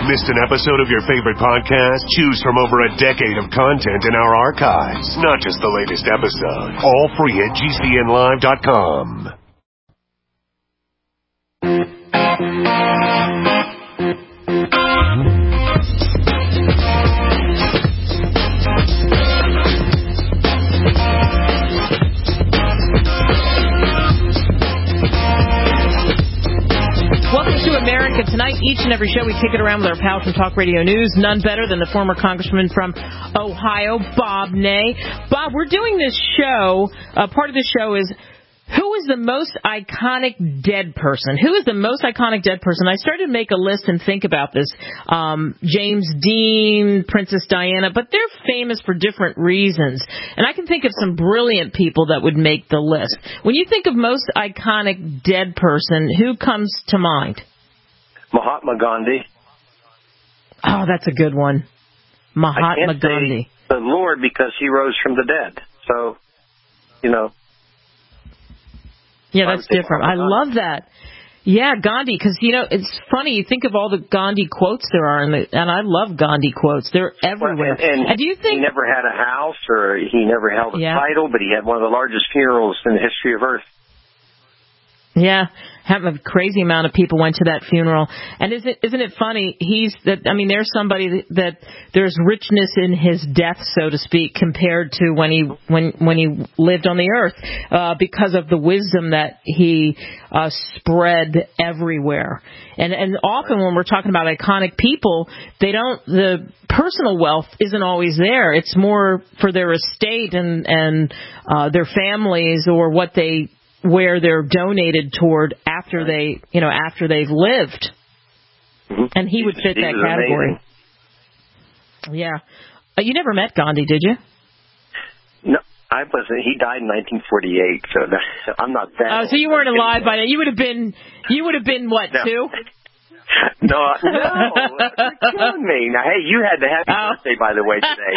Missed an episode of your favorite podcast? Choose from over a decade of content in our archives, not just the latest episode. All free at GCNlive.com. Welcome to America Tonight. Each and every show we kick it around with our pals from Talk Radio News. None better than the former congressman from Ohio, Bob Ney. Bob, we're doing this show. Part of the show is who is the most iconic dead person? Who is the most iconic dead person? I started to make a list and think about this. James Dean, Princess Diana, but they're famous for different reasons. And I can think of some brilliant people that would make the list. When you think of most iconic dead person, who comes to mind? Mahatma Gandhi. Oh, that's a good one. Mahatma Gandhi. The Lord, because he rose from the dead. So, you know. Yeah, that's different. I love that. Yeah, Gandhi, because, you know, it's funny. You think of all the Gandhi quotes there are, and I love Gandhi quotes. They're everywhere. And do you think he never had a house or he never held a title, but he had one of the largest funerals in the history of Earth. Yeah, a crazy amount of people went to that funeral. And isn't it funny? There's somebody that there's richness in his death, so to speak, compared to when he lived on the earth, because of the wisdom that he spread everywhere. And often when we're talking about iconic people, the personal wealth isn't always there. It's more for their estate and their families or where they're donated toward after they've lived. Mm-hmm. And he would fit that category. Amazing. Yeah. You never met Gandhi, did you? No, I wasn't. He died in 1948, so I'm not that. Oh, so you weren't alive by then. You would have been what, no. 2? No, you're killing me. Now, hey, you had the happy birthday, by the way, today.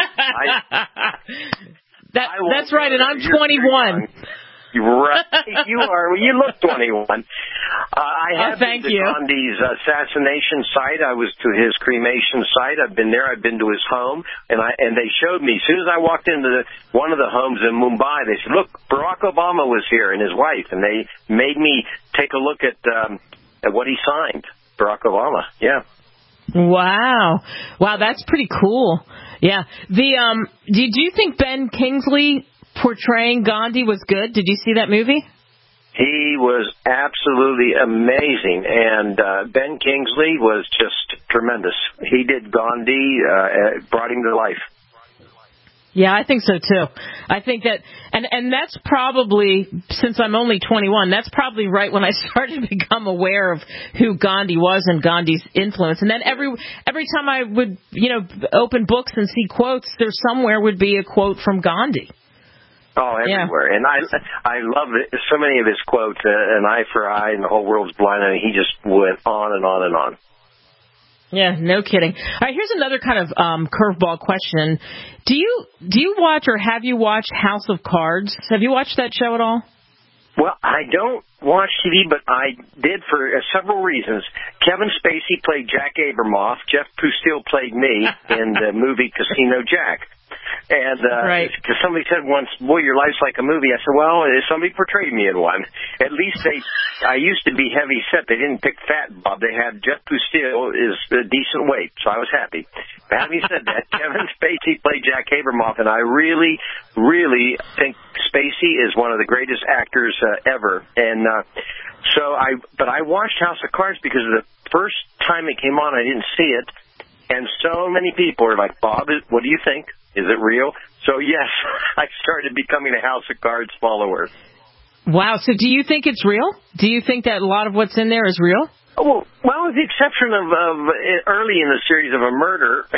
That's right, and I'm 21. Right, you are. Well, you look 21. I have been to Gandhi's assassination site. I was to his cremation site. I've been there. I've been to his home, and they showed me. As soon as I walked into one of the homes in Mumbai, they said, "Look, Barack Obama was here and his wife," and they made me take a look at what he signed. Barack Obama. Yeah. Wow, that's pretty cool. Yeah. Do you think Ben Kingsley portraying Gandhi was good? Did you see that movie? He was absolutely amazing, and Ben Kingsley was just tremendous. He did Gandhi, brought him to life. Yeah, I think so too. I think that, and that's probably, since I'm only 21, that's probably right when I started to become aware of who Gandhi was and Gandhi's influence. And then every time I would, open books and see quotes, there somewhere would be a quote from Gandhi. Oh, everywhere. Yeah. And I love it. So many of his quotes, an eye for eye and the whole world's blind. I mean, he just went on and on and on. Yeah, no kidding. All right, here's another kind of curveball question. Do you watch or have you watched House of Cards? Have you watched that show at all? Well, I don't watch TV, but I did for several reasons. Kevin Spacey played Jack Abramoff. Jeff Pustil played me in the movie Casino Jack. And because somebody said once, "Boy, your life's like a movie." I said, "Well, somebody portrayed me in one." At least I used to be heavy set. They didn't pick fat Bob. They had Jeff Pustil is a decent weight, so I was happy. But having said that, Kevin Spacey played Jack Abramoff, and I really, really think Spacey is one of the greatest actors ever. And but I watched House of Cards because the first time it came on, I didn't see it, and so many people are like, "Bob, what do you think? Is it real?" So, yes, I started becoming a House of Cards follower. Wow. So do you think it's real? Do you think that a lot of what's in there is real? Well, with the exception of early in the series of a murder,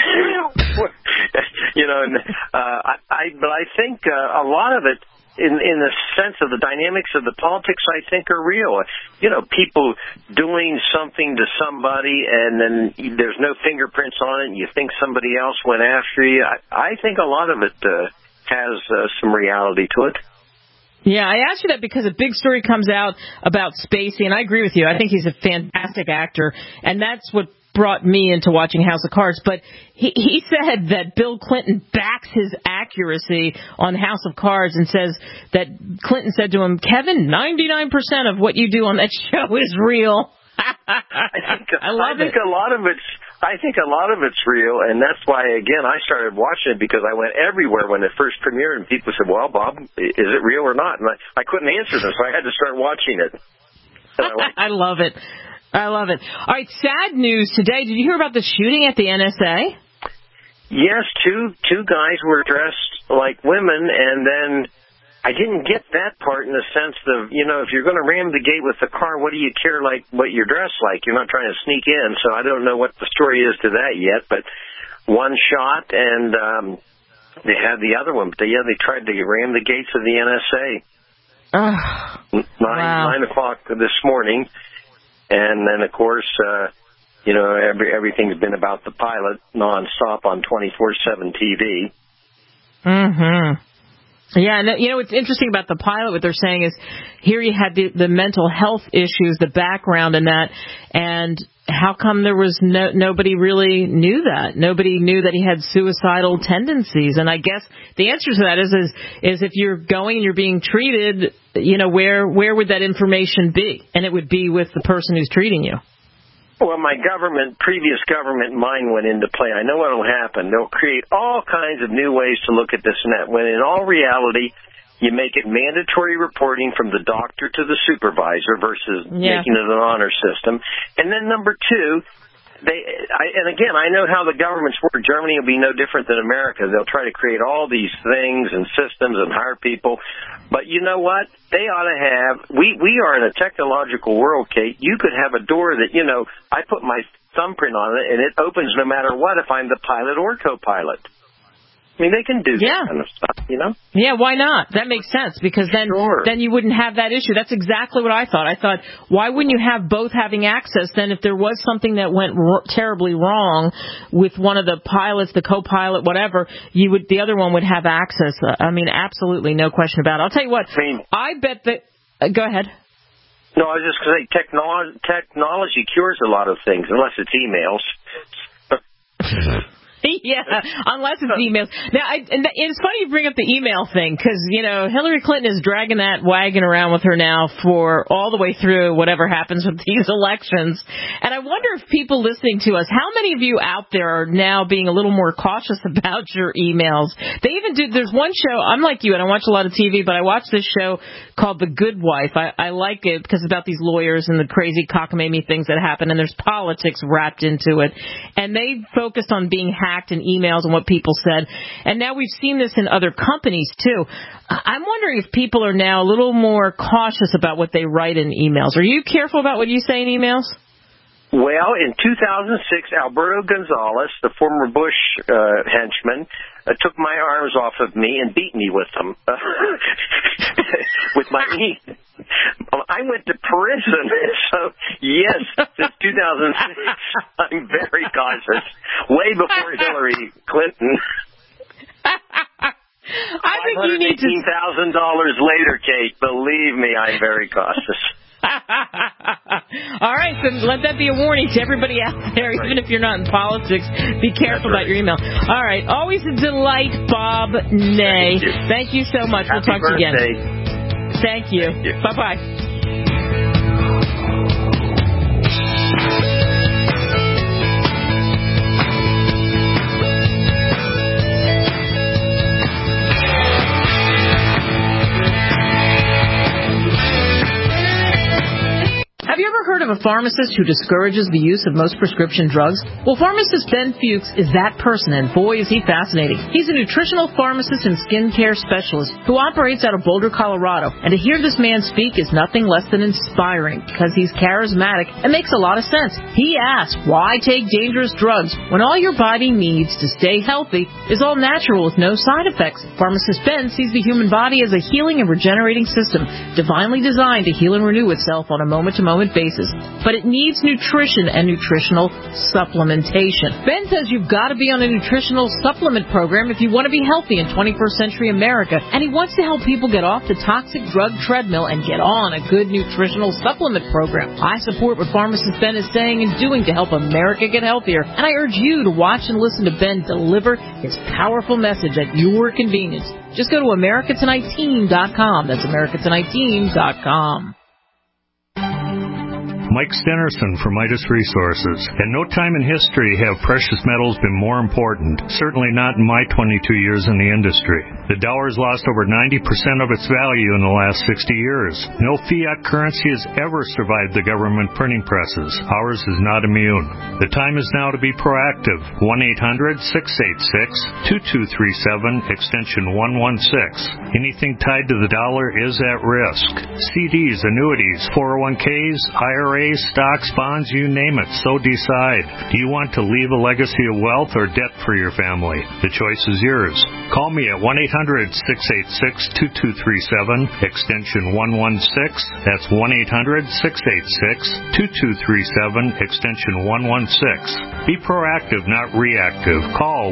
but I think a lot of it, in the sense of the dynamics of the politics, I think are real. People doing something to somebody and then there's no fingerprints on it and you think somebody else went after you. I think a lot of it has some reality to it. Yeah, I asked you that because a big story comes out about Spacey, and I agree with you. I think he's a fantastic actor, and that's what brought me into watching House of Cards, but he said that Bill Clinton backs his accuracy on House of Cards and says that Clinton said to him, Kevin, 99% of what you do on that show is real. I think a lot of it's real, and that's why, again, I started watching it because I went everywhere when it first premiered, and people said, well, Bob, is it real or not? And I couldn't answer them, so I had to start watching it. I love it. All right, sad news today. Did you hear about the shooting at the NSA? Yes, two guys were dressed like women, and then I didn't get that part in the sense of, if you're going to ram the gate with the car, what do you care like what you're dressed like? You're not trying to sneak in, so I don't know what the story is to that yet. But one shot, and they had the other one. But they tried to ram the gates of the NSA. 9 o'clock this morning, and then of course, everything's been about the pilot nonstop on 24/7 TV. Mm-hmm. Yeah, and what's interesting about the pilot, what they're saying is here you had the mental health issues, the background in that, and how come there was nobody really knew that? Nobody knew that he had suicidal tendencies. And I guess the answer to that is if you're going and you're being treated, where would that information be? And it would be with the person who's treating you. Well, my previous government mind went into play. I know what will happen. They'll create all kinds of new ways to look at this and that, when in all reality, you make it mandatory reporting from the doctor to the supervisor versus making it an honor system. And then number two, I know how the governments work. Germany will be no different than America. They'll try to create all these things and systems and hire people. But you know what? They ought to have, we are in a technological world, Kate. You could have a door that, I put my thumbprint on it and it opens no matter what if I'm the pilot or co-pilot. I mean, they can do that kind of stuff, Yeah, why not? That makes sense, because then you wouldn't have that issue. That's exactly what I thought. I thought, why wouldn't you have both having access? Then if there was something that went terribly wrong with one of the pilots, the co-pilot, whatever, the other one would have access. I mean, absolutely, no question about it. I'll tell you what, I bet that... go ahead. No, I was just going to say, technology cures a lot of things, unless it's emails. Yeah, unless it's emails. Now, it's funny you bring up the email thing, because, Hillary Clinton is dragging that wagon around with her now for all the way through whatever happens with these elections. And I wonder if people listening to us, how many of you out there are now being a little more cautious about your emails? They even there's one show, I'm like you, and I watch a lot of TV, but I watch this show called The Good Wife. I like it because it's about these lawyers and the crazy cockamamie things that happen, and there's politics wrapped into it. And they focused on being hacked in emails and what people said. And now we've seen this in other companies, too. I'm wondering if people are now a little more cautious about what they write in emails. Are you careful about what you say in emails? Well, in 2006, Alberto Gonzales, the former Bush henchman, took my arms off of me and beat me with them. With my knee. I went to prison, so yes, since 2006, I'm very cautious. Way before Hillary Clinton. I think you need to... $15,000 later, Kate, believe me, I'm very cautious. All right, so let that be a warning to everybody out there, even if you're not in politics. Be careful about your email. All right, always a delight, Bob Ney. Thank you so much. We'll talk to you again. Thank you. Bye-bye. Have you ever heard of a pharmacist who discourages the use of most prescription drugs? Well, pharmacist Ben Fuchs is that person, and boy, is he fascinating. He's a nutritional pharmacist and skincare specialist who operates out of Boulder, Colorado. And to hear this man speak is nothing less than inspiring, because he's charismatic and makes a lot of sense. He asks, why take dangerous drugs when all your body needs to stay healthy is all natural with no side effects? Pharmacist Ben sees the human body as a healing and regenerating system, divinely designed to heal and renew itself on a moment-to-moment basis. but it needs nutrition and nutritional supplementation. Ben says you've got to be on a nutritional supplement program if you want to be healthy in 21st century America, and he wants to help people get off the toxic drug treadmill and get on a good nutritional supplement program. I support what pharmacist Ben is saying and doing to help America get healthier, and I urge you to watch and listen to Ben deliver his powerful message at your convenience. Just go to AmericaTonightTeam.com. That's AmericaTonightTeam.com. Mike Stenerson from Midas Resources. In no time in history have precious metals been more important, certainly not in my 22 years in the industry. The dollar has lost over 90% of its value in the last 60 years. No fiat currency has ever survived the government printing presses. Ours is not immune. The time is now to be proactive. 1-800-686-2237, extension 116. Anything tied to the dollar is at risk. CDs, annuities, 401ks, IRAs, stocks, bonds, you name it, so decide. Do you want to leave a legacy of wealth or debt for your family? The choice is yours. Call me at 1-800-686-2237, extension 116. That's 1-800-686-2237, extension 116. Be proactive, not reactive. Call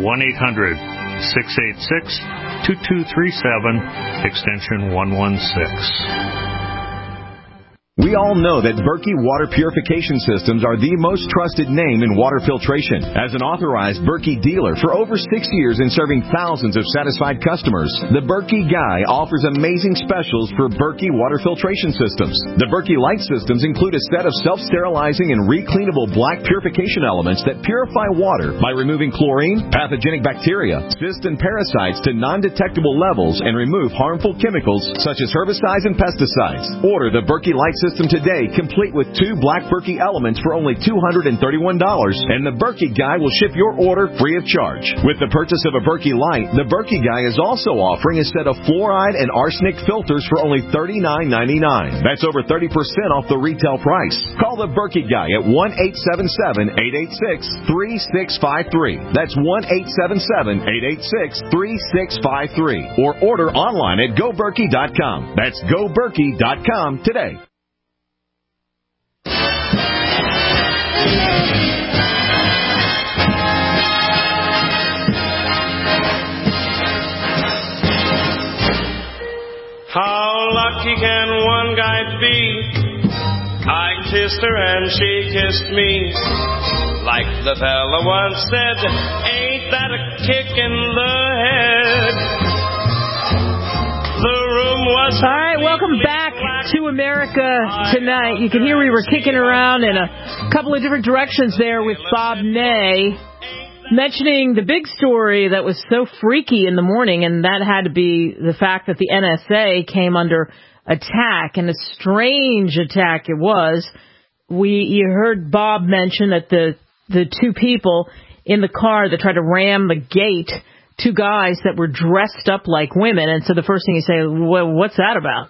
1-800-686-2237, extension 116. We all know that Berkey Water Purification Systems are the most trusted name in water filtration. As an authorized Berkey dealer for over 6 years and serving thousands of satisfied customers, the Berkey Guy offers amazing specials for Berkey Water Filtration Systems. The Berkey Light Systems include a set of self-sterilizing and recleanable black purification elements that purify water by removing chlorine, pathogenic bacteria, cysts, and parasites to non-detectable levels and remove harmful chemicals such as herbicides and pesticides. Order the Berkey Light System today, complete with 2 black Berkey elements for only $231, and the Berkey Guy will ship your order free of charge. With the purchase of a Berkey Light, the Berkey Guy is also offering a set of fluoride and arsenic filters for only $39.99. That's over 30% off the retail price. Call the Berkey Guy at 1-877-886-3653. That's 1-877-886-3653. Or order online at GoBerkey.com. That's GoBerkey.com today. How lucky can one guy be? I kissed her and she kissed me. Like the fella once said, ain't that a kick in the head? The room was... All right, welcome back to America Tonight. You can hear we were kicking around in a couple of different directions there with Bob Ney, mentioning the big story that was so freaky in the morning, and that had to be the fact that the NSA came under attack, and a strange attack it was. You heard Bob mention that the 2 people in the car that tried to ram the gate, 2 guys that were dressed up like women, and so the first thing you say, well, what's that about?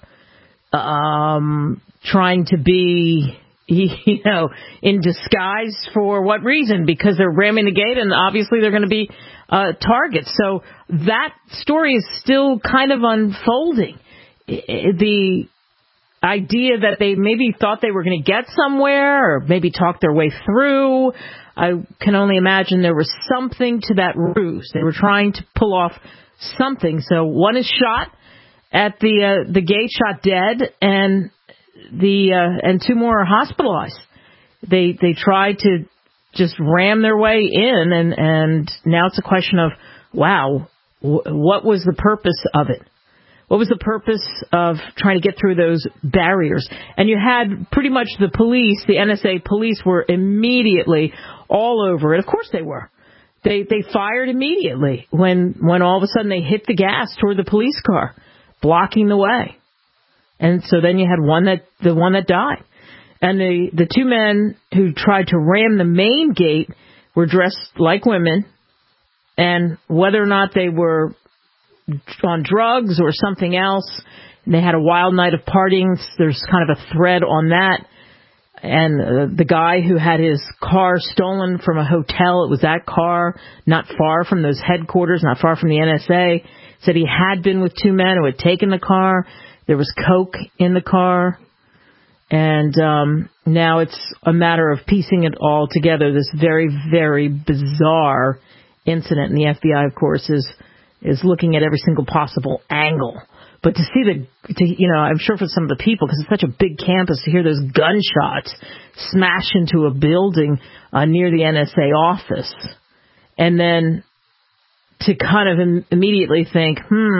Trying to be... in disguise for what reason? Because they're ramming the gate, and obviously they're going to be targets. So that story is still kind of unfolding. The idea that they maybe thought they were going to get somewhere, or maybe talk their way through. I can only imagine there was something to that ruse. They were trying to pull off something. So one is shot at the gate, shot dead, and 2 more are hospitalized. They tried to just ram their way in, and now it's a question of, wow, what was the purpose of it? What was the purpose of trying to get through those barriers? And you had pretty much the police, the NSA police, were immediately all over it. Of course they were. They fired immediately when all of a sudden they hit the gas toward the police car, blocking the way. And so then you had the one that died. And the 2 men who tried to ram the main gate were dressed like women, and whether or not they were on drugs or something else, and they had a wild night of partying. There's kind of a thread on that. And the guy who had his car stolen from a hotel, it was that car, not far from those headquarters, not far from the NSA, said he had been with 2 men who had taken the car. There was coke in the car. And now it's a matter of piecing it all together, this very, very bizarre incident. And the FBI, of course, is looking at every single possible angle. But to see I'm sure for some of the people, because it's such a big campus, to hear those gunshots smash into a building near the NSA office, and then to kind of immediately think,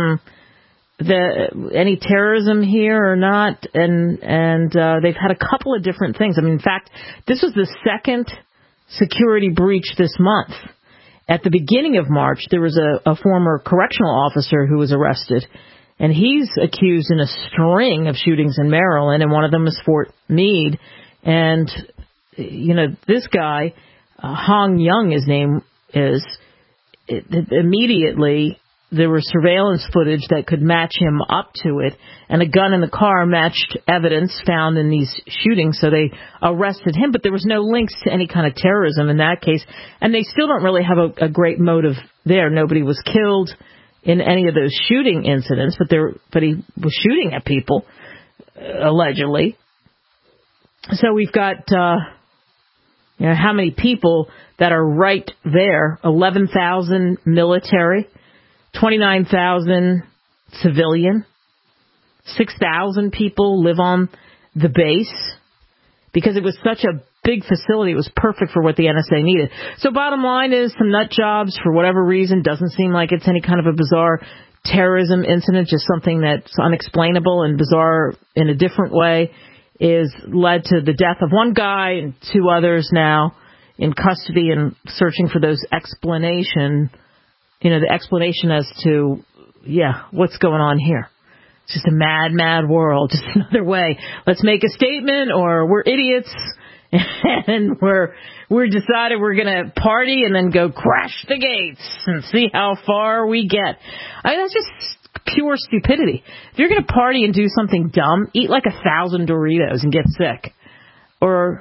any terrorism here or not? And they've had a couple of different things. I mean, in fact, this was the second security breach this month. At the beginning of March, there was a former correctional officer who was arrested. And he's accused in a string of shootings in Maryland, and one of them is Fort Meade. And, this guy, Hong Young, his name is, immediately there was surveillance footage that could match him up to it, and a gun in the car matched evidence found in these shootings, so they arrested him. But there was no links to any kind of terrorism in that case, and they still don't really have a great motive there. Nobody was killed in any of those shooting incidents, but he was shooting at people, allegedly. So we've got, how many people that are right there? 11,000 military, 29,000 civilian, 6,000 people live on the base. Because it was such a big facility, it was perfect for what the NSA needed. So bottom line is, some nut jobs, for whatever reason, doesn't seem like it's any kind of a bizarre terrorism incident, just something that's unexplainable and bizarre in a different way, is led to the death of one guy and two others now in custody and searching for those explanation, the explanation as to, what's going on here. It's just a mad, mad world. Just another way. Let's make a statement, or we're idiots, and we're decided we're going to party and then go crash the gates and see how far we get. That's just pure stupidity. If you're going to party and do something dumb, eat like 1,000 Doritos and get sick. Or,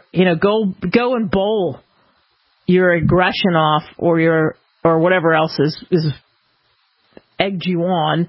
go and bowl your aggression off, or whatever else is egged you on,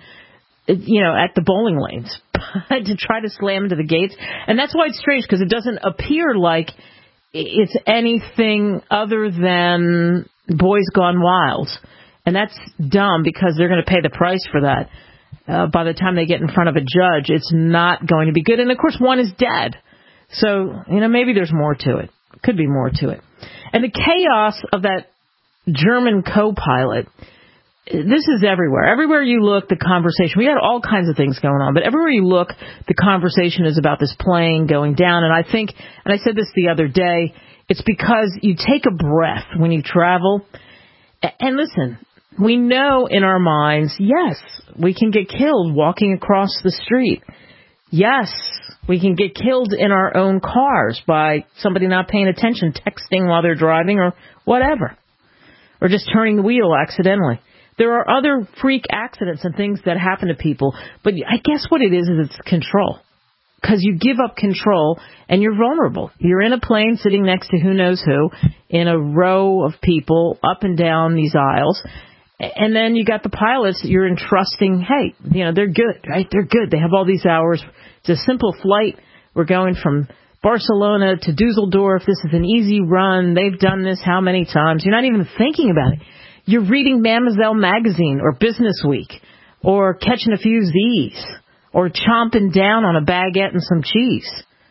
at the bowling lanes to try to slam into the gates. And that's why it's strange, because it doesn't appear like it's anything other than Boys Gone Wild. And that's dumb, because they're going to pay the price for that. By the time they get in front of a judge, it's not going to be good. And, of course, one is dead. So, maybe there's more to it. Could be more to it. And the chaos of that German co-pilot, this is everywhere. Everywhere you look, the conversation, we had all kinds of things going on, but everywhere you look, the conversation is about this plane going down. And I think, and I said this the other day, it's because you take a breath when you travel. And listen, we know in our minds, yes, we can get killed walking across the street. Yes, we can get killed in our own cars by somebody not paying attention, texting while they're driving or whatever, or just turning the wheel accidentally. There are other freak accidents and things that happen to people, but I guess what it is it's control. Because you give up control and you're vulnerable. You're in a plane sitting next to who knows who in a row of people up and down these aisles. And then you got the pilots that you're entrusting, hey, they're good, right? They're good. They have all these hours. It's a simple flight. We're going from Barcelona to Dusseldorf. This is an easy run. They've done this how many times? You're not even thinking about it. You're reading Mademoiselle magazine or Business Week or catching a few Z's or chomping down on a baguette and some cheese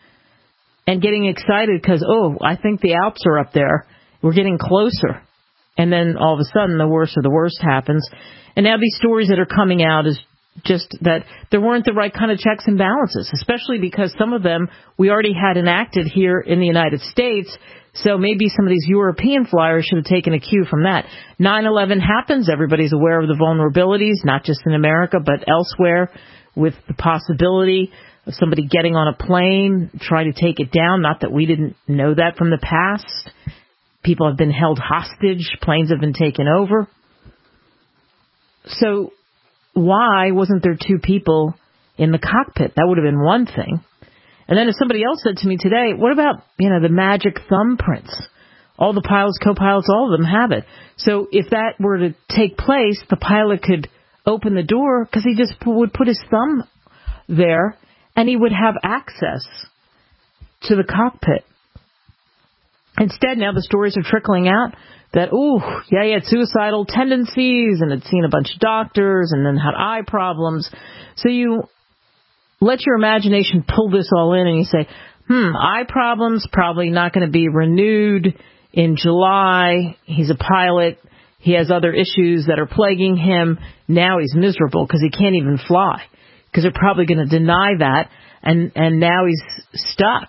and getting excited because, I think the Alps are up there. We're getting closer. And then all of a sudden the worst of the worst happens. And now these stories that are coming out is just that there weren't the right kind of checks and balances, especially because some of them we already had enacted here in the United States. So maybe some of these European flyers should have taken a cue from that. 9/11 happens. Everybody's aware of the vulnerabilities, not just in America, but elsewhere, with the possibility of somebody getting on a plane, trying to take it down. Not that we didn't know that from the past. People have been held hostage. Planes have been taken over. So why wasn't there two people in the cockpit? That would have been one thing. And then as somebody else said to me today, what about, the magic thumbprints? All the pilots, co-pilots, all of them have it. So if that were to take place, the pilot could open the door because he just would put his thumb there and he would have access to the cockpit. Instead, now the stories are trickling out that, he had suicidal tendencies and had seen a bunch of doctors and then had eye problems. So you let your imagination pull this all in and you say, eye problems, probably not going to be renewed in July. He's a pilot. He has other issues that are plaguing him. Now he's miserable because he can't even fly because they're probably going to deny that. And now he's stuck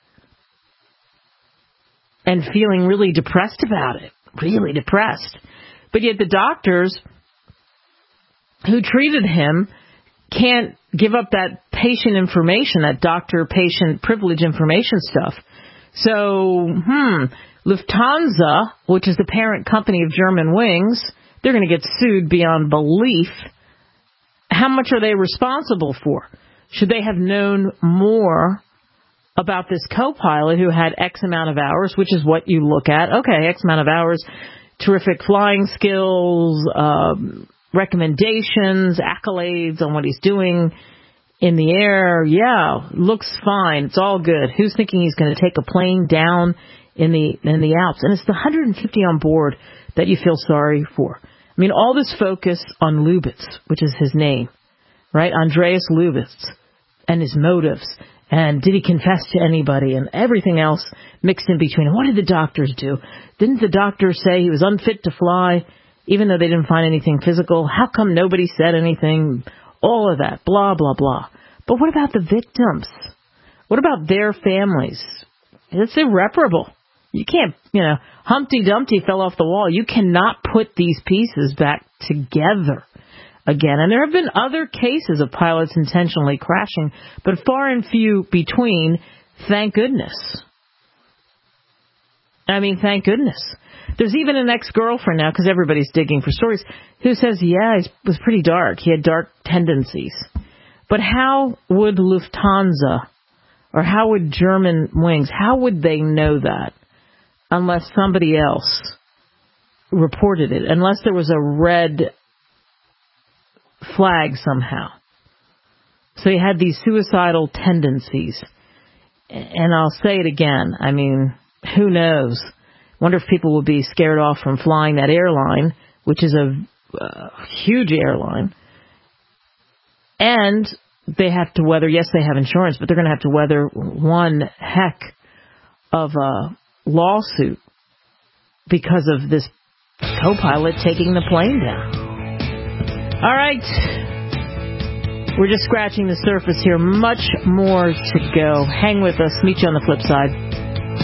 and feeling really depressed about it, really depressed. But yet the doctors who treated him can't give up that patient information, that doctor-patient privilege information stuff. So, Lufthansa, which is the parent company of Germanwings, they're going to get sued beyond belief. How much are they responsible for? Should they have known more about this co-pilot who had X amount of hours, which is what you look at. Okay, X amount of hours, terrific flying skills, recommendations, accolades on what he's doing in the air. Yeah, looks fine. It's all good. Who's thinking he's going to take a plane down in the Alps? And it's the 150 on board that you feel sorry for. I mean, all this focus on Lubitz, which is his name, right? Andreas Lubitz and his motives. And did he confess to anybody and everything else mixed in between? And what did the doctors do? Didn't the doctors say he was unfit to fly, even though they didn't find anything physical? How come nobody said anything? All of that, blah, blah, blah. But what about the victims? What about their families? It's irreparable. You can't, Humpty Dumpty fell off the wall. You cannot put these pieces back together again. And there have been other cases of pilots intentionally crashing, but far and few between, thank goodness. I mean, thank goodness. There's even an ex-girlfriend now, because everybody's digging for stories, who says, yeah, he was pretty dark. He had dark tendencies. But how would Lufthansa or how would Germanwings, how would they know that unless somebody else reported it, unless there was a red flag somehow? So he had these suicidal tendencies. And I'll say it again. I mean, who knows? Wonder if people will be scared off from flying that airline, which is a huge airline. And they have to weather, yes, they have insurance, but they're going to have to weather one heck of a lawsuit because of this co-pilot taking the plane down. All right. We're just scratching the surface here. Much more to go. Hang with us. Meet you on the flip side.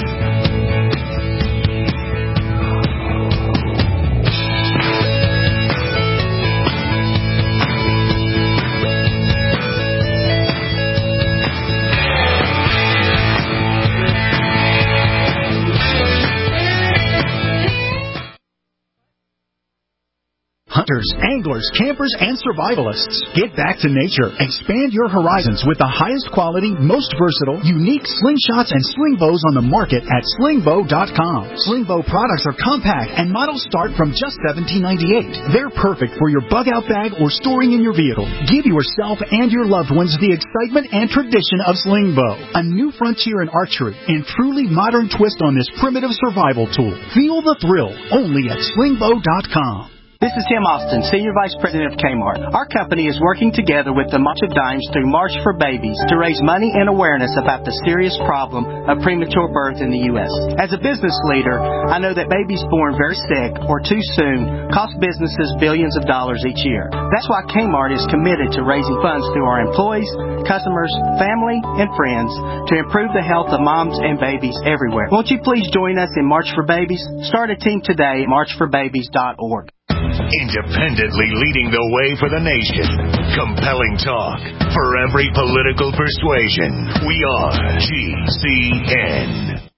Hunters, anglers, campers, and survivalists. Get back to nature. Expand your horizons with the highest quality, most versatile, unique slingshots and sling bows on the market at slingbow.com. Slingbow products are compact and models start from just $17.98. They're perfect for your bug-out bag or storing in your vehicle. Give yourself and your loved ones the excitement and tradition of Slingbow, a new frontier in archery and truly modern twist on this primitive survival tool. Feel the thrill only at slingbow.com. This is Tim Austin, Senior Vice President of Kmart. Our company is working together with the March of Dimes through March for Babies to raise money and awareness about the serious problem of premature birth in the U.S. As a business leader, I know that babies born very sick or too soon cost businesses billions of dollars each year. That's why Kmart is committed to raising funds through our employees, customers, family, and friends to improve the health of moms and babies everywhere. Won't you please join us in March for Babies? Start a team today at marchforbabies.org. Independently leading the way for the nation. Compelling talk for every political persuasion. We are GCN.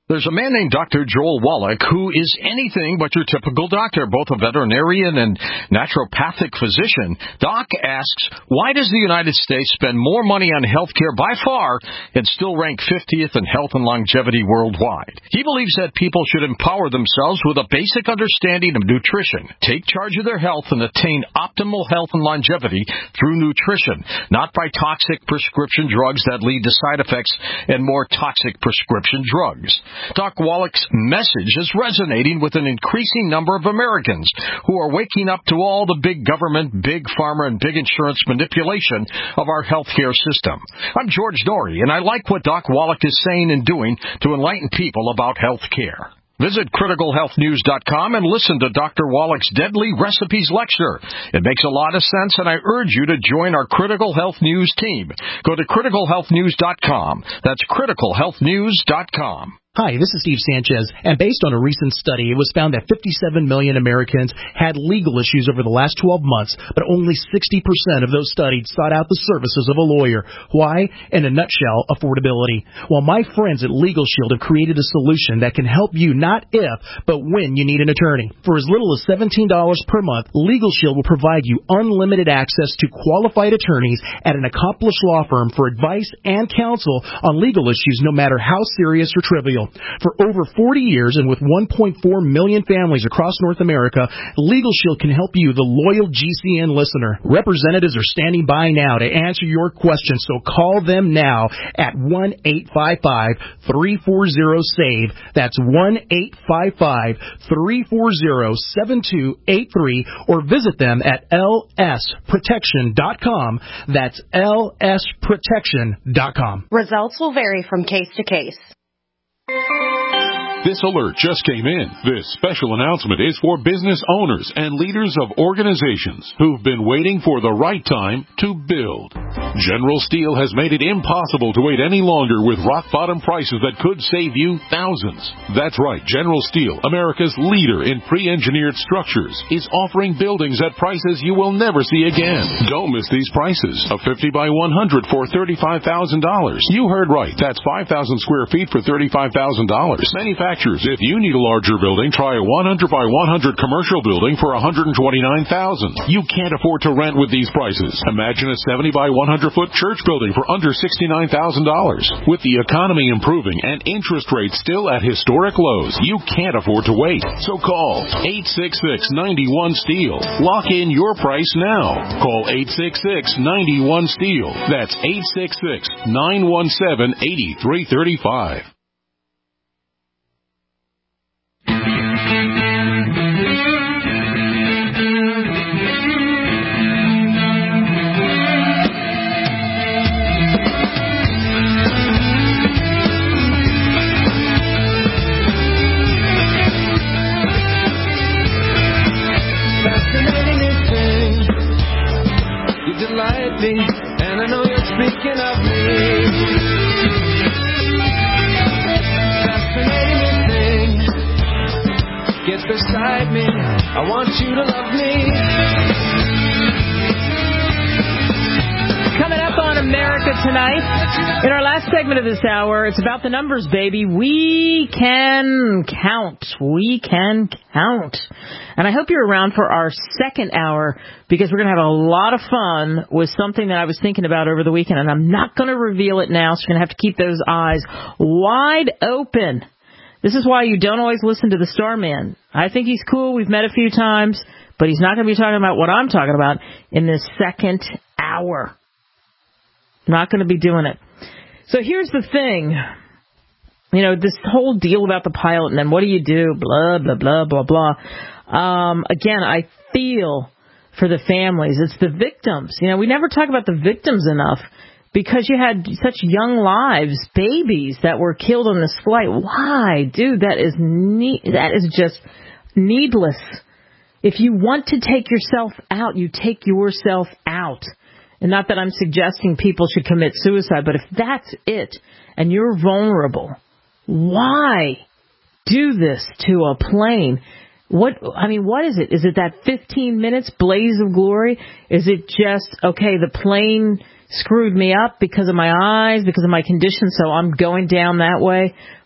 There's a man named Dr. Joel Wallach who is anything but your typical doctor, both a veterinarian and naturopathic physician. Doc asks, why does the United States spend more money on health care by far and still rank 50th in health and longevity worldwide? He believes that people should empower themselves with a basic understanding of nutrition, take charge of their health, and attain optimal health and longevity through nutrition, not by toxic prescription drugs that lead to side effects and more toxic prescription drugs. Doc Wallach's message is resonating with an increasing number of Americans who are waking up to all the big government, big pharma, and big insurance manipulation of our healthcare system. I'm George Norrie, and I like what Doc Wallach is saying and doing to enlighten people about health care. Visit criticalhealthnews.com and listen to Dr. Wallach's Deadly Recipes lecture. It makes a lot of sense, and I urge you to join our Critical Health News team. Go to criticalhealthnews.com. That's criticalhealthnews.com. Hi, this is Steve Sanchez, and based on a recent study, it was found that 57 million Americans had legal issues over the last 12 months, but only 60% of those studied sought out the services of a lawyer. Why? In a nutshell, affordability. Well, my friends at Legal Shield have created a solution that can help you not if, but when you need an attorney. For as little as $17 per month, Legal Shield will provide you unlimited access to qualified attorneys at an accomplished law firm for advice and counsel on legal issues, no matter how serious or trivial. For over 40 years and with 1.4 million families across North America, Legal Shield can help you, the loyal GCN listener. Representatives are standing by now to answer your questions, so call them now at 1-855-340-SAVE. That's 1-855-340-7283, or visit them at lsprotection.com. That's lsprotection.com. Results will vary from case to case. This alert just came in. This special announcement is for business owners and leaders of organizations who've been waiting for the right time to build. General Steel has made it impossible to wait any longer with rock-bottom prices that could save you thousands. That's right, General Steel, America's leader in pre-engineered structures, is offering buildings at prices you will never see again. Don't miss these prices. A 50 by 100 for $35,000. You heard right. That's 5,000 square feet for $35,000. Manufacturers, if you need a larger building, try a 100 by 100 commercial building for $129,000. You can't afford to rent with these prices. Imagine a 70 by 100 foot church building for under $69,000. With the economy improving and interest rates still at historic lows, you can't afford to wait. So call 866-91-STEEL. Lock in your price now. Call 866-91-STEEL. That's 866-917-8335. And I know you're speaking of me. Fascinating thing, get beside me. I want you to love me. Coming up on America Tonight, in our last segment of this hour, it's about the numbers, baby. We can count. We can count. And I hope you're around for our second hour, because we're going to have a lot of fun with something that I was thinking about over the weekend, and I'm not going to reveal it now, so you're going to have to keep those eyes wide open. This is why you don't always listen to the Starman. I think he's cool. We've met a few times, but he's not going to be talking about what I'm talking about in this second hour. Not going to be doing it. So here's the thing. You know, this whole deal about the pilot and then what do you do, blah, blah, blah, blah, blah. Again, I feel for the families. It's the victims. You know, we never talk about the victims enough because you had such young lives, babies that were killed on this flight. Why? Dude, that is just needless. If you want to take yourself out, you take yourself out. And not that I'm suggesting people should commit suicide, but if that's it and you're vulnerable, why do this to a plane? What is it? Is it that 15 minutes blaze of glory? Is it just, okay, the plane screwed me up because of my eyes, because of my condition, so I'm going down that way?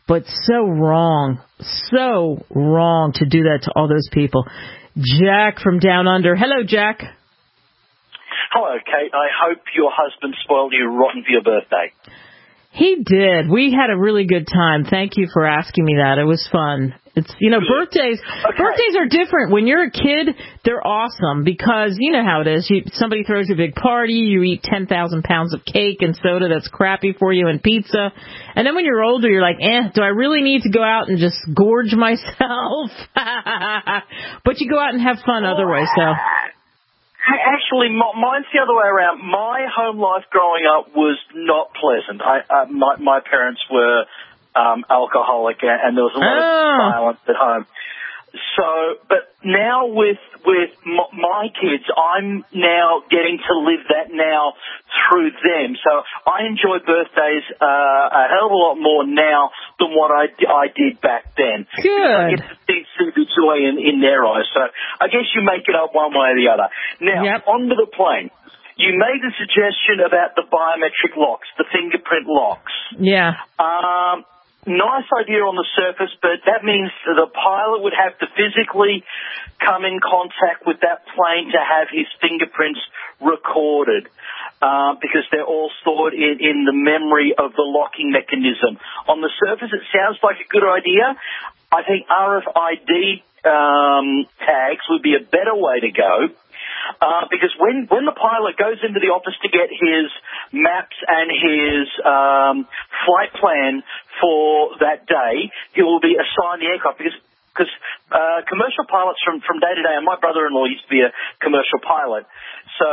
but so wrong to do that to all those people. Jack from Down Under. Hello, Jack. Hello, Kate. I hope your husband spoiled you rotten for your birthday. He did. We had a really good time. Thank you for asking me that. It was fun. It's, birthdays are different. When you're a kid, they're awesome because you know how it is. Somebody throws you a big party, you eat 10,000 pounds of cake and soda that's crappy for you and pizza. And then when you're older, you're like, do I really need to go out and just gorge myself? But you go out and have fun otherwise, so. Actually, mine's the other way around. My home life growing up was not pleasant. My parents were alcoholic, and there was a lot of violence at home. So, but now with my kids, I'm now getting to live that now through them. So I enjoy birthdays a hell of a lot more now than what I did back then. Good. I get to see the joy in their eyes. So I guess you make it up one way or the other. Now, onto the plane. You made the suggestion about the biometric locks, the fingerprint locks. Yeah. Nice idea on the surface, but that means the pilot would have to physically come in contact with that plane to have his fingerprints recorded because they're all stored in the memory of the locking mechanism. On the surface, it sounds like a good idea. I think RFID tags would be a better way to go. Because when the pilot goes into the office to get his maps and his flight plan for that day, he will be assigned the aircraft because commercial pilots from day to day, and my brother-in-law used to be a commercial pilot, so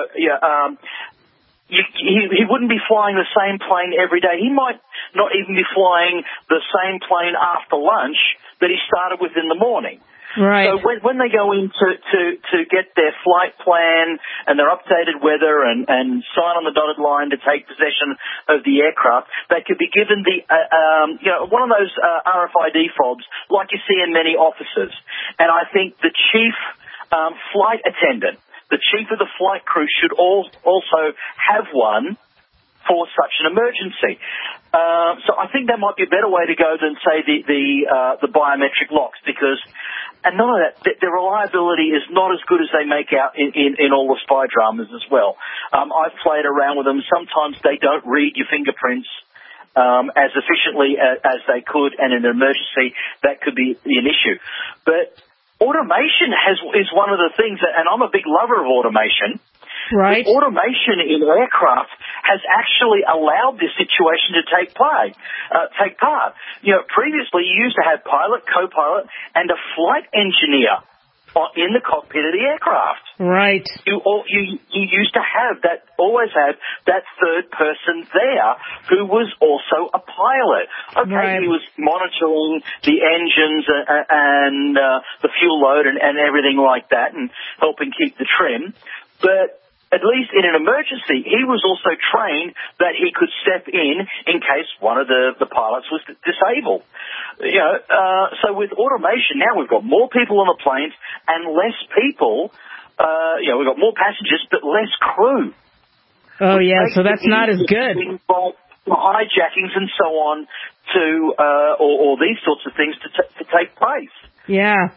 he wouldn't be flying the same plane every day. He might not even be flying the same plane after lunch that he started with in the morning. Right. So when they go in to get their flight plan and their updated weather and sign on the dotted line to take possession of the aircraft, they could be given the one of those RFID fobs like you see in many offices. And I think the chief flight attendant, the chief of the flight crew, should also have one for such an emergency. So I think that might be a better way to go than, say, the biometric locks, because, and none of that, the reliability is not as good as they make out in all the spy dramas as well. I've played around with them. Sometimes they don't read your fingerprints as efficiently as they could, and in an emergency that could be an issue. But automation is one of the things, and I'm a big lover of automation. Right. The automation in aircraft has actually allowed this situation to take part. Previously you used to have pilot, co-pilot, and a flight engineer in the cockpit of the aircraft. Right. You used to always have that third person there who was also a pilot. Okay, right. He was monitoring the engines and the fuel load and everything like that, and helping keep the trim. But at least in an emergency, he was also trained that he could step in case one of the pilots was disabled. So with automation now, we've got more people on the planes and less people. We've got more passengers but less crew. Oh yeah, so that's not as good. Hijackings and so on or these sorts of things to take place. Yeah.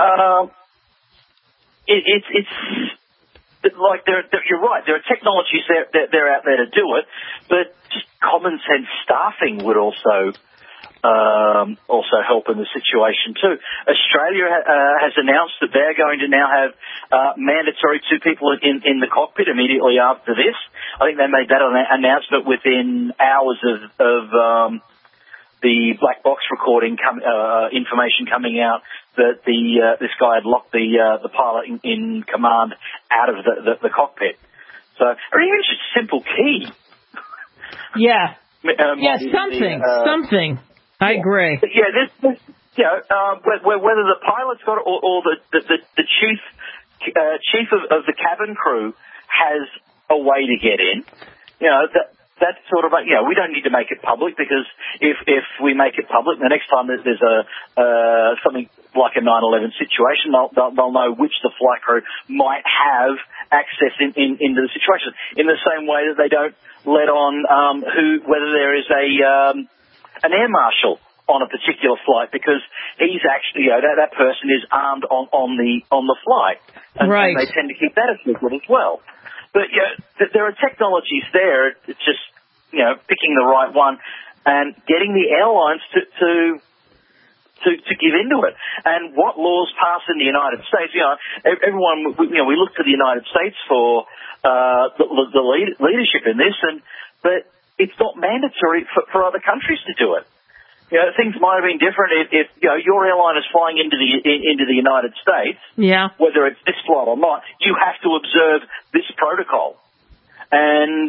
It's like you're right. There are technologies they're out there to do it, but just common sense staffing would also help in the situation too. Australia has announced that they're going to now have mandatory 2 people in the cockpit immediately after this. I think they made that announcement within hours of the black box recording information coming out that this guy had locked the pilot in command out of the cockpit. So, or even just a simple key. Yeah. Something. I agree. Yeah, whether the pilot's got it or the chief of the cabin crew has a way to get in. That's sort of like, we don't need to make it public, because if we make it public, the next time there's something like a 9/11 situation, they'll know which the flight crew might have access into the situation. In the same way that they don't let on whether there is an air marshal on a particular flight because he's actually, that person is armed on the flight. And they tend to keep that a secret as well. But, there are technologies there. It's just, picking the right one and getting the airlines to give into it. And what laws pass in the United States, everyone, we look to the United States for the leadership in this, but it's not mandatory for other countries to do it. Things might have been different if your airline is flying into the United States. Yeah. Whether it's this flight or not, you have to observe this protocol. And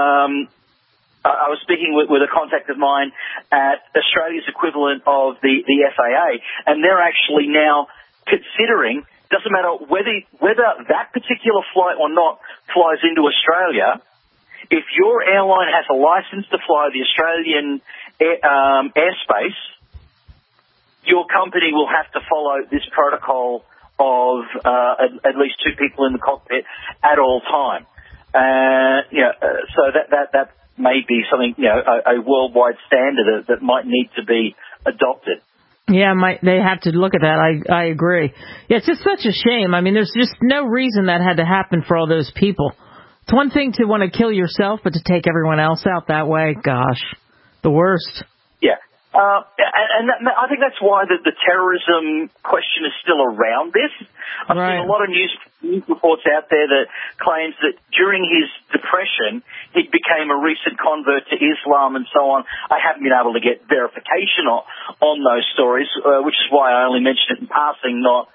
I was speaking with a contact of mine at Australia's equivalent of the FAA, and they're actually now considering, doesn't matter whether that particular flight or not flies into Australia, if your airline has a license to fly the Australian airspace, your company will have to follow this protocol of at least two people in the cockpit at all time. So that may be something, a worldwide standard that might need to be adopted. Yeah, they have to look at that. I agree. Yeah, it's just such a shame. I mean, there's just no reason that had to happen for all those people. It's one thing to want to kill yourself, but to take everyone else out that way, gosh, the worst. Yeah. And I think that's why the terrorism question is still around this. I've seen a lot of news reports out there that claims that during his depression, he became a recent convert to Islam and so on. I haven't been able to get verification on those stories, which is why I only mentioned it in passing, not...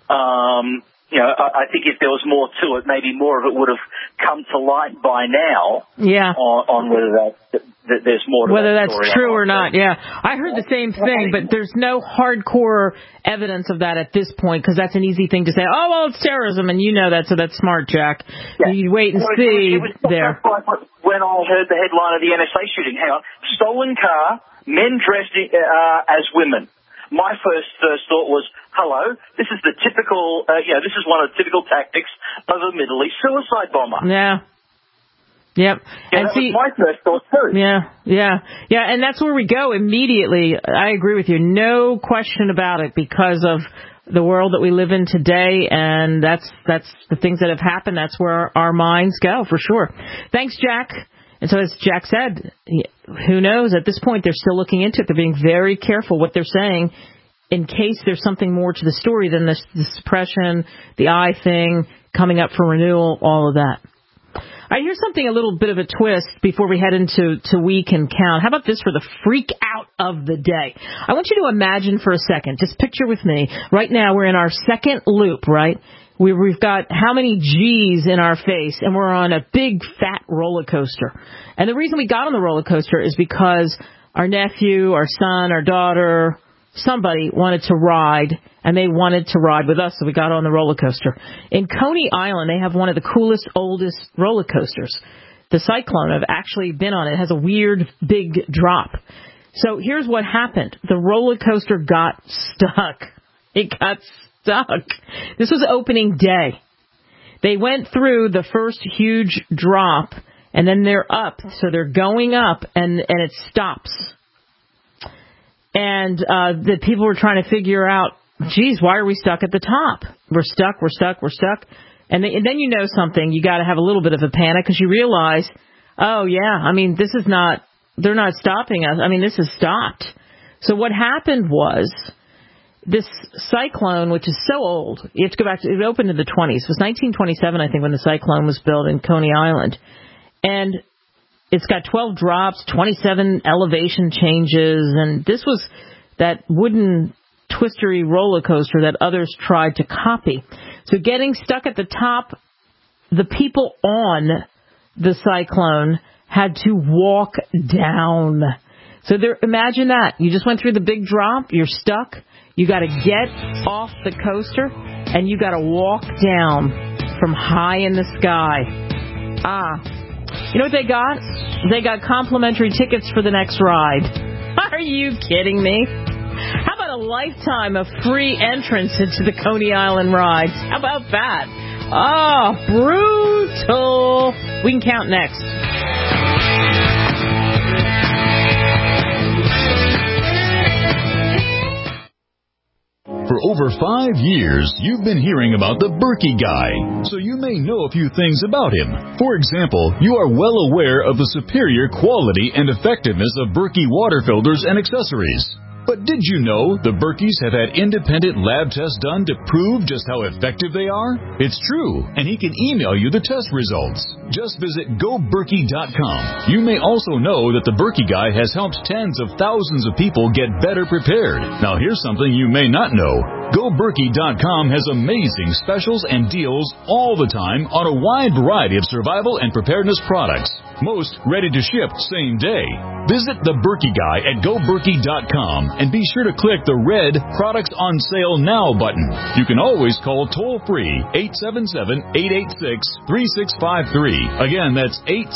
I think if there was more to it, maybe more of it would have come to light by now. Yeah. On whether there's more to whether that that's true or not. Yeah. I heard the same thing, but there's no hardcore evidence of that at this point because that's an easy thing to say. Oh, well, it's terrorism, and you know that, so that's smart, Jack. Yeah. You wait and see it was there. Like when I heard the headline of the NSA shooting, hang on, stolen car, men dressed as women. My first thought was, hello, this is the typical, this is one of the typical tactics of a Middle East suicide bomber. Yeah. Yep. Yeah, and that was my first thought too. Yeah, and that's where we go immediately. I agree with you. No question about it because of the world that we live in today, and that's the things that have happened. That's where our minds go, for sure. Thanks, Jack. And so as Jack said, who knows? At this point, they're still looking into it. They're being very careful what they're saying in case there's something more to the story than the suppression, the eye thing, coming up for renewal, all of that. All right, here's something a little bit of a twist before we head into We Can Count. How about this for the freak out of the day? I want you to imagine for a second, just picture with me, right now we're in our second loop, right? We've got how many G's in our face, and we're on a big, fat roller coaster. And the reason we got on the roller coaster is because our nephew, our son, our daughter, somebody wanted to ride, and they wanted to ride with us, so we got on the roller coaster. In Coney Island, they have one of the coolest, oldest roller coasters. The Cyclone, I've actually been on it. It has a weird, big drop. So here's what happened. The roller coaster got stuck. It got stuck. This was opening day. They went through the first huge drop, and then they're up. So they're going up, and it stops. And the people were trying to figure out, geez, why are we stuck at the top? We're stuck. And then you know something. You got to have a little bit of a panic because you realize, oh, yeah, I mean, this is not, they're not stopping us. I mean, this has stopped. So what happened was, this Cyclone, which is so old, you have to go back to, it opened in the 20s. It was 1927, I think, when the Cyclone was built in Coney Island. And it's got 12 drops, 27 elevation changes, and this was that wooden twistery roller coaster that others tried to copy. So getting stuck at the top, the people on the Cyclone had to walk down. So there, imagine that. You just went through the big drop, you're stuck. You got to get off the coaster, and you got to walk down from high in the sky. You know what they got? They got complimentary tickets for the next ride. Are you kidding me? How about a lifetime of free entrance into the Coney Island rides? How about that? Brutal. We Can Count next. over 5 years, you've been hearing about the Berkey Guy, so you may know a few things about him. For example, you are well aware of the superior quality and effectiveness of Berkey water filters and accessories. But did you know the Berkeys have had independent lab tests done to prove just how effective they are? It's true, and he can email you the test results. Just visit GoBerkey.com. You may also know that the Berkey Guy has helped tens of thousands of people get better prepared. Now here's something you may not know. GoBerkey.com has amazing specials and deals all the time on a wide variety of survival and preparedness products. Most ready to ship same day. Visit the Berkey Guy at GoBerkey.com and be sure to click the red Products on Sale Now button. You can always call toll-free 877-886-3653. Again, that's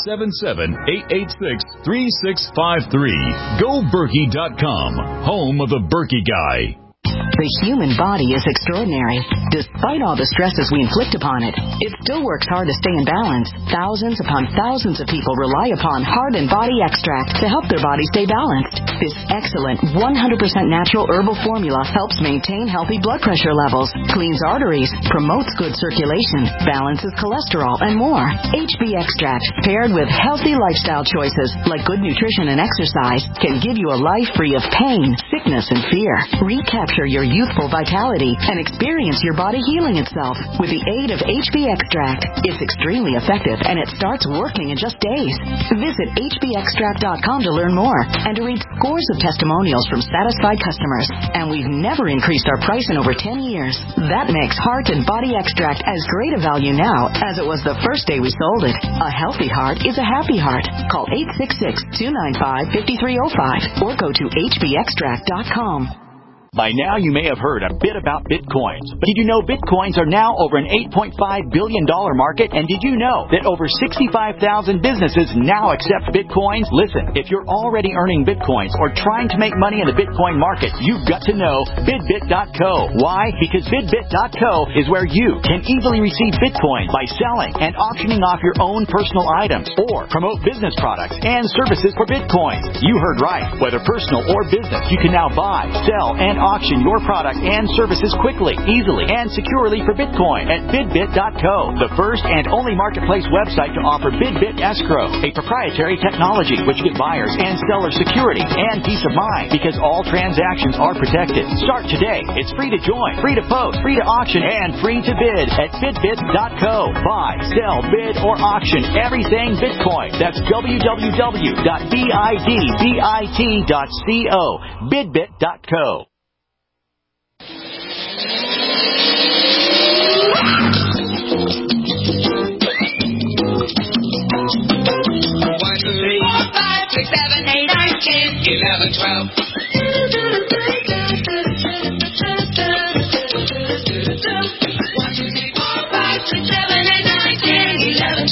877-886-3653. GoBerkey.com, home of the Berkey Guy. The human body is extraordinary. Despite all the stresses we inflict upon it, it still works hard to stay in balance. Thousands upon thousands of people rely upon Heart and Body Extract to help their body stay balanced. This excellent 100% natural herbal formula helps maintain healthy blood pressure levels, cleans arteries, promotes good circulation, balances cholesterol, and more. HB Extract, paired with healthy lifestyle choices like good nutrition and exercise, can give you a life free of pain, sickness, and fear. Recapture your youthful vitality and experience your body healing itself with the aid of HB Extract. It's extremely effective and it starts working in just days. Visit hbextract.com to learn more and to read scores of testimonials from satisfied customers. And we've never increased our price in over 10 years. That makes Heart and Body Extract as great a value now as it was the first day we sold it. A healthy heart is a happy heart. Call 866-295-5305 or go to hbextract.com. By now, you may have heard a bit about Bitcoins. But did you know Bitcoins are now over an $8.5 billion market? And did you know that over 65,000 businesses now accept Bitcoins? Listen, if you're already earning Bitcoins or trying to make money in the Bitcoin market, you've got to know BidBit.co. Why? Because BidBit.co is where you can easily receive Bitcoin by selling and auctioning off your own personal items or promote business products and services for Bitcoins. You heard right. Whether personal or business, you can now buy, sell, and auction your product and services quickly, easily, and securely for Bitcoin at BidBit.co, the first and only marketplace website to offer BidBit Escrow, a proprietary technology which gives buyers and sellers security and peace of mind because all transactions are protected. Start today. It's free to join, free to post, free to auction, and free to bid at BidBit.co. Buy, sell, bid, or auction everything Bitcoin. That's www.bidbit.co. BidBit.co. One, two, three, four, five, six, seven, eight, nine, 10, 11, 12. 1, 2, 3, 4, 5, 6, 7, 8, 9, 10, 11,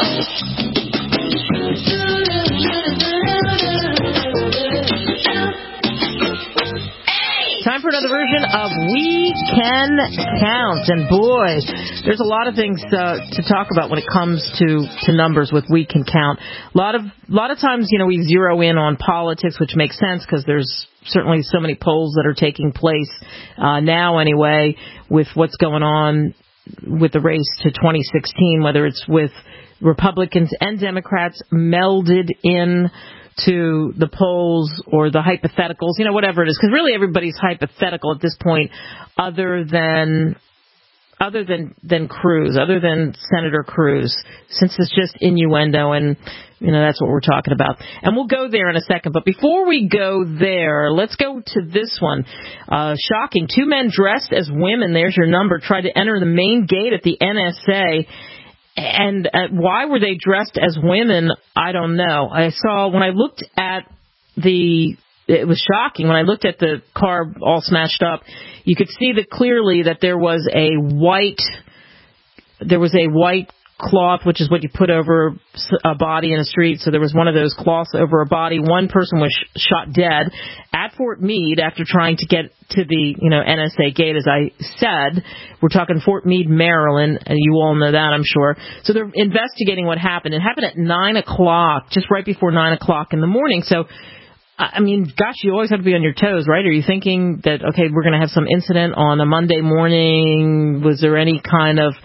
12. Time for another version of We Can Count. And boy, there's a lot of things to talk about when it comes to numbers with We Can Count. A lot of times, we zero in on politics, which makes sense because there's certainly so many polls that are taking place now anyway with what's going on with the race to 2016, whether it's with Republicans and Democrats melded in to the polls or the hypotheticals, whatever it is, because really everybody's hypothetical at this point, other than Cruz, other than Senator Cruz, since it's just innuendo, and that's what we're talking about. And we'll go there in a second. But before we go there, let's go to this one. Shocking. 2 men dressed as women, there's your number, tried to enter the main gate at the NSA. And why were they dressed as women? I don't know. When I looked at it was shocking. When I looked at the car all smashed up, you could see that clearly that there was a white cloth, which is what you put over a body in a street. So there was one of those cloths over a body. One person was shot dead at Fort Meade after trying to get to the NSA gate, as I said. We're talking Fort Meade, Maryland, and you all know that, I'm sure. So they're investigating what happened. It happened at 9 o'clock, just right before 9 o'clock in the morning. So I mean, gosh, you always have to be on your toes, right? Are you thinking that, okay, we're going to have some incident on a Monday morning? Was there any kind of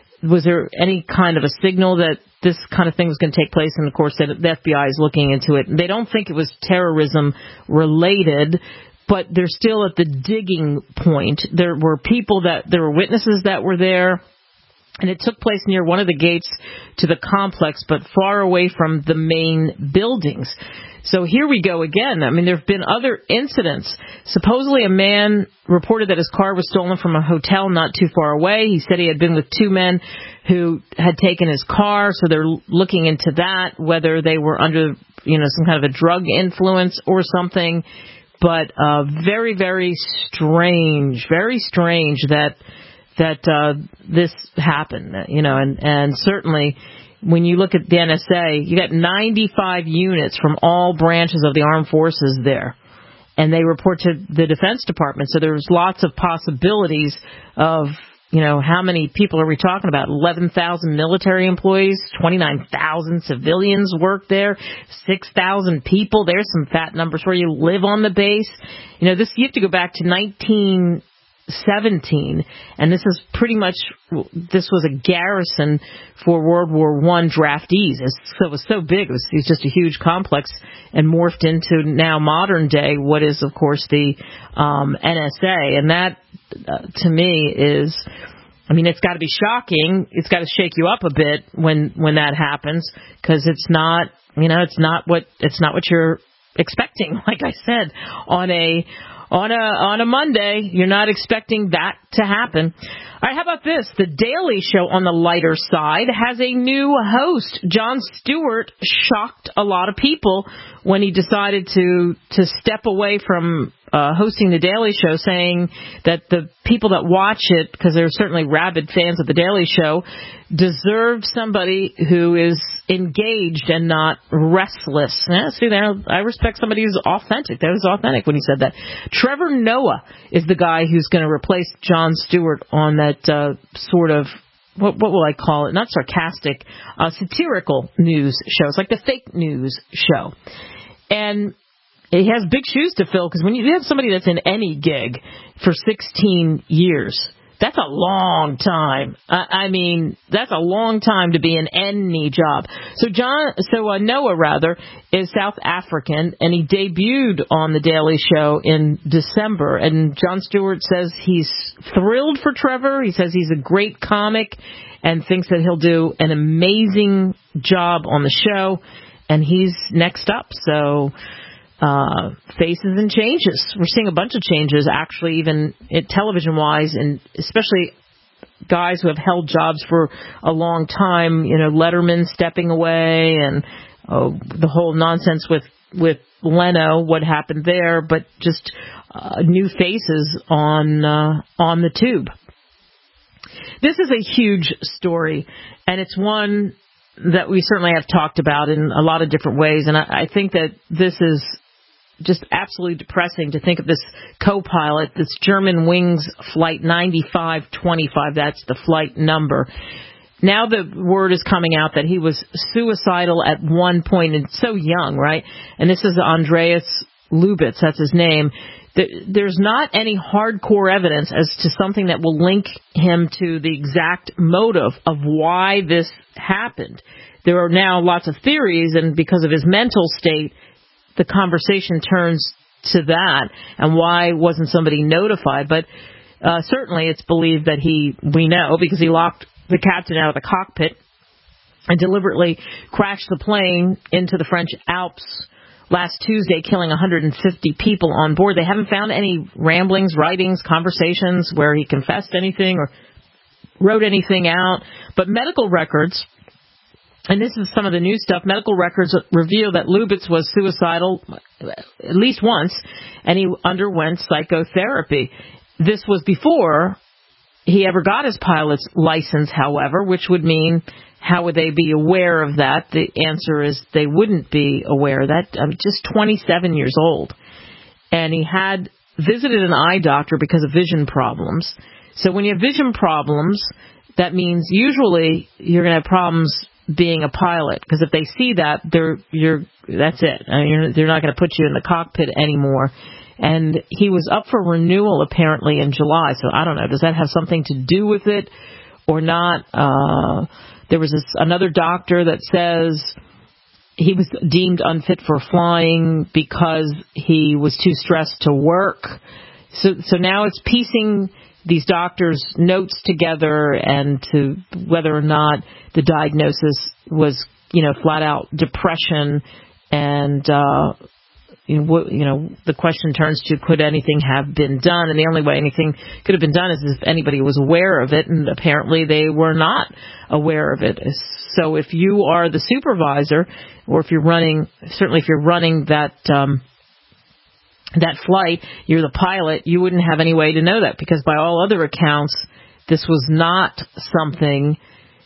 a signal that this kind of thing was going to take place? And, of course, the FBI is looking into it. They don't think it was terrorism related, but they're still at the digging point. There were witnesses that were there, and it took place near one of the gates to the complex, but far away from the main buildings. So here we go again. I mean, there have been other incidents. Supposedly a man reported that his car was stolen from a hotel not too far away. He said he had been with two men who had taken his car, so they're looking into that, whether they were under, some kind of a drug influence or something. But very, very strange that this happened, and certainly when you look at the NSA, you got 95 units from all branches of the armed forces there, and they report to the Defense Department. So there's lots of possibilities of, how many people are we talking about? 11,000 military employees, 29,000 civilians work there, 6,000 people. There's some fat numbers where you live on the base. You have to go back to 1917, and this was a garrison for World War I draftees. So it was so big. It was just a huge complex and morphed into now modern day what is, of course, the NSA. And that, to me, is, it's got to be shocking. It's got to shake you up a bit when that happens, because it's not what you're expecting. Like I said, on a Monday, you're not expecting that to happen. All right, how about this? The Daily Show, on the lighter side, has a new host. Jon Stewart shocked a lot of people when he decided to step away from hosting The Daily Show, saying that the people that watch it, because they're certainly rabid fans of The Daily Show, deserve somebody who is engaged and not restless. Yeah, see there, I respect somebody who's authentic. That was authentic when he said that. Trevor Noah is the guy who's going to replace Jon Stewart on that sort of, what will I call it? Not sarcastic, satirical news show. It's like the fake news show. And he has big shoes to fill, because when you have somebody that's in any gig for 16 years, that's a long time. That's a long time to be in any job. So Noah is South African, and he debuted on The Daily Show in December. And Jon Stewart says he's thrilled for Trevor. He says he's a great comic and thinks that he'll do an amazing job on the show. And he's next up. So faces and changes. We're seeing a bunch of changes, actually, even television-wise, and especially guys who have held jobs for a long time. Letterman stepping away, and the whole nonsense with Leno, what happened there, but just new faces on the tube. This is a huge story, and it's one that we certainly have talked about in a lot of different ways, and I think that this is just absolutely depressing to think of this co-pilot, this German Wings Flight 9525, that's the flight number. Now the word is coming out that he was suicidal at one point, and so young, right? And this is Andreas Lubitz, that's his name. There's not any hardcore evidence as to something that will link him to the exact motive of why this happened. There are now lots of theories, and because of his mental state, the conversation turns to that, and why wasn't somebody notified? But certainly it's believed that we know, because he locked the captain out of the cockpit and deliberately crashed the plane into the French Alps last Tuesday, killing 150 people on board. They haven't found any ramblings, writings, conversations where he confessed anything or wrote anything out. But medical records, and this is some of the new stuff, medical records reveal that Lubitz was suicidal at least once, and he underwent psychotherapy. This was before he ever got his pilot's license, however, which would mean, how would they be aware of that? The answer is they wouldn't be aware of that. Just 27 years old. And he had visited an eye doctor because of vision problems. So when you have vision problems, that means usually you're going to have problems being a pilot, because if they see that, that's it. I mean, they're not going to put you in the cockpit anymore. And he was up for renewal apparently in July, so I don't know. Does that have something to do with it or not? There was another doctor that says he was deemed unfit for flying because he was too stressed to work. So now it's piecing these doctors' notes together and to whether or not the diagnosis was, flat out depression. And, the question turns to, could anything have been done? And the only way anything could have been done is if anybody was aware of it. And apparently they were not aware of it. So if you are the supervisor, or if you're running that flight, you're the pilot, you wouldn't have any way to know that, because by all other accounts, this was not something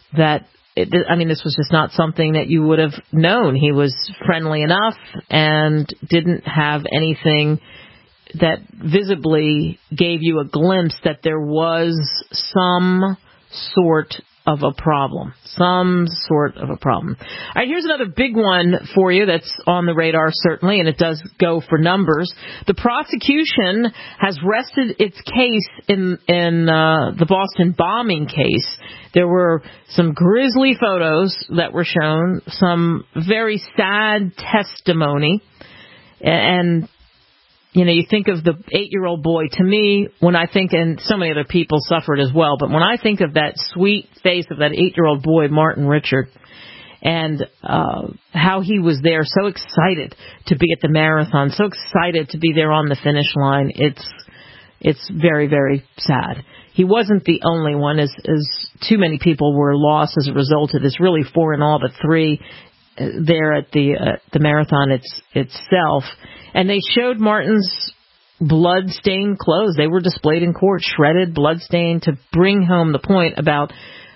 this was just not something that you would have known. He was friendly enough and didn't have anything that visibly gave you a glimpse that there was some sort of a problem. All right, here's another big one for you that's on the radar, certainly, and it does go for numbers. The prosecution has rested its case in the Boston bombing case. There were some grisly photos that were shown, some very sad testimony, and you think of the 8-year-old boy. To me, when I think, and so many other people suffered as well, but when I think of that sweet face of that 8-year-old boy, Martin Richard, and how he was there, so excited to be at the marathon, so excited to be there on the finish line, it's very, very sad. He wasn't the only one, as too many people were lost as a result of this. Really 4 in all, but 3 there at the marathon itself. And they showed Martin's blood-stained clothes. They were displayed in court, shredded, blood-stained, to bring home the point about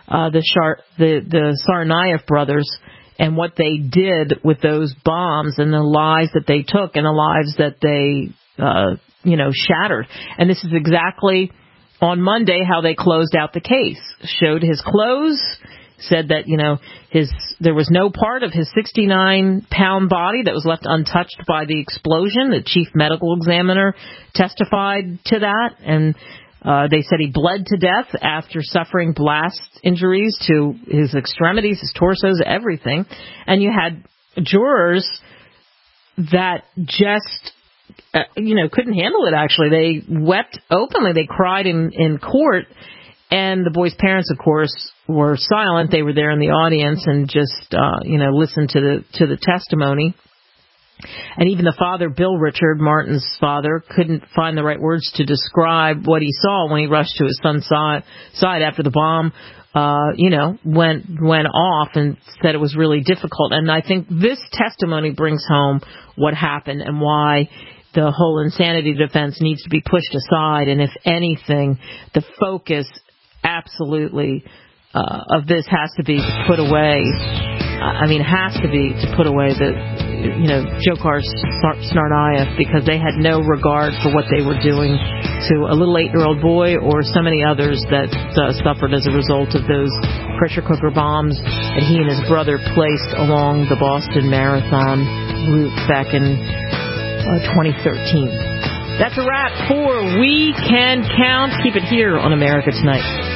the Tsarnaev brothers and what they did with those bombs and the lives that they took and the lives that they, shattered. And this is exactly on Monday how they closed out the case. Showed his clothes, said that, there was no part of his 69-pound body that was left untouched by the explosion. The chief medical examiner testified to that, and they said he bled to death after suffering blast injuries to his extremities, his torsos, everything. And you had jurors that just, couldn't handle it, actually. They wept openly. They cried in court. And the boy's parents, of course, were silent. They were there in the audience and just, listened to the testimony. And even the father, Bill Richard, Martin's father, couldn't find the right words to describe what he saw when he rushed to his son's side after the bomb, went off, and said it was really difficult. And I think this testimony brings home what happened and why the whole insanity defense needs to be pushed aside. And if anything, the focus absolutely of this has to be put away. Has to be to put away the, Dzhokhar Tsarnaev, because they had no regard for what they were doing to a little 8-year-old boy or so many others that suffered as a result of those pressure cooker bombs that he and his brother placed along the Boston Marathon route back in 2013. That's a wrap for We Can Count. Keep it here on America Tonight.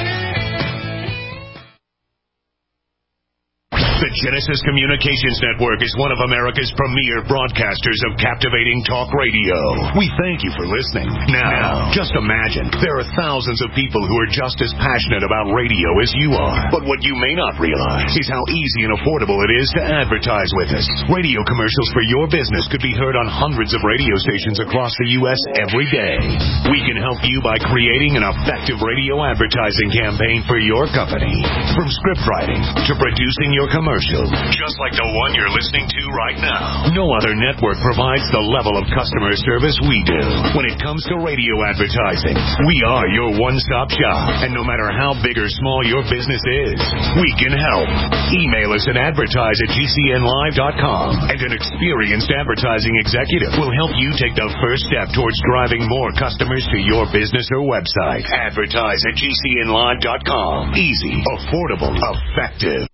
The Genesis Communications Network is one of America's premier broadcasters of captivating talk radio. We thank you for listening. Now, just imagine, there are thousands of people who are just as passionate about radio as you are. But what you may not realize is how easy and affordable it is to advertise with us. Radio commercials for your business could be heard on hundreds of radio stations across the U.S. every day. We can help you by creating an effective radio advertising campaign for your company. From script writing to producing your commercial, just like the one you're listening to right now. No other network provides the level of customer service we do. When it comes to radio advertising, we are your one-stop shop. And no matter how big or small your business is, we can help. Email us at advertise@gcnlive.com, and an experienced advertising executive will help you take the first step towards driving more customers to your business or website. Advertise@gcnlive.com. Easy, affordable, effective.